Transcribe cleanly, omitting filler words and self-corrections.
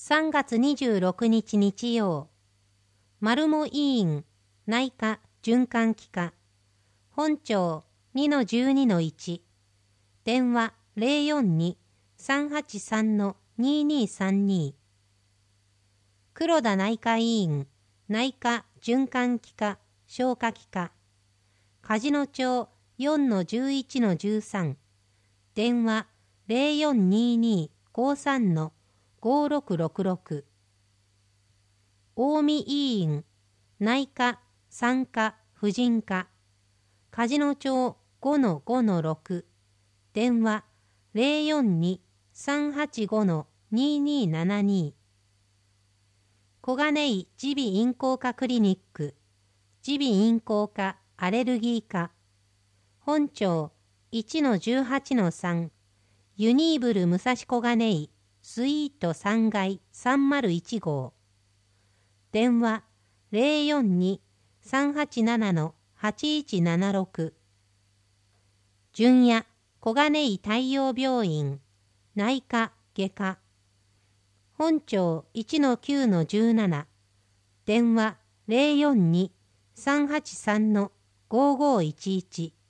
3月26日日曜、マルモ医院内科循環器科本庁 2-12-1 電話 042-383-2232 黒田内科医院内科循環器科消化器科梶野町 4-11-13 電話 0422-53-5666 近江医院内科産科婦人科梶野町 5-5-6 電話 042-385-2272 小金井耳鼻咽喉科クリニック耳鼻咽喉科アレルギー科本庁 1-18-3 ユニーブル武蔵小金井スイート3階301号電話 042-387-8176 純也小金井太陽病院内科外科本庁 1-9-17 電話 042-383-5511